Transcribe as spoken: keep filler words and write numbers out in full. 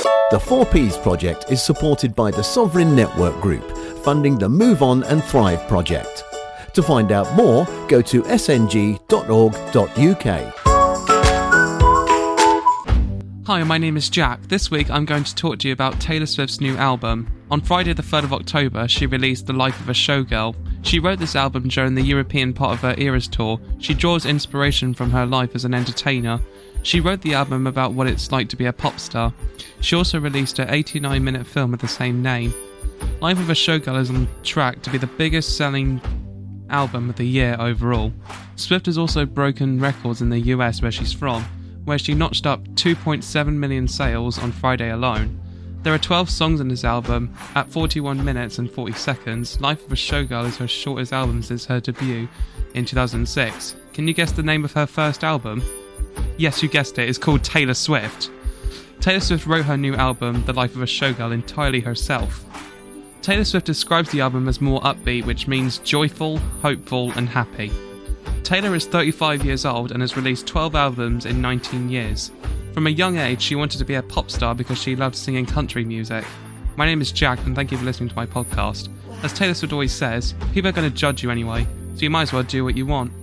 The four Ps project is supported by the Sovereign Network Group, funding the Move On and Thrive project. To find out more, go to s n g dot org dot u k. Hi, my name is Jack. This week I'm going to talk to you about Taylor Swift's new album. On Friday the third of October, she released The Life of a Showgirl. She wrote this album during the European part of her Eras tour. She draws inspiration from her life as an entertainer. She wrote the album about what it's like to be a pop star. She also released her eighty-nine minute film with the same name. Life of a Showgirl is on track to be the biggest selling album of the year overall. Swift has also broken records in the U S where she's from, where she notched up two point seven million sales on Friday alone. There are twelve songs in this album at forty-one minutes and forty seconds. Life of a Showgirl is her shortest album since her debut in two thousand six. Can you guess the name of her first album? Yes, you guessed it, it's called Taylor Swift. Taylor Swift wrote her new album, The Life of a Showgirl, entirely herself. Taylor Swift describes the album as more upbeat, which means joyful, hopeful and happy. Taylor is thirty-five years old and has released twelve albums in nineteen years. From a young age, she wanted to be a pop star because she loved singing country music. My name is Jack and thank you for listening to my podcast. As Taylor Swift always says, people are going to judge you anyway, so you might as well do what you want.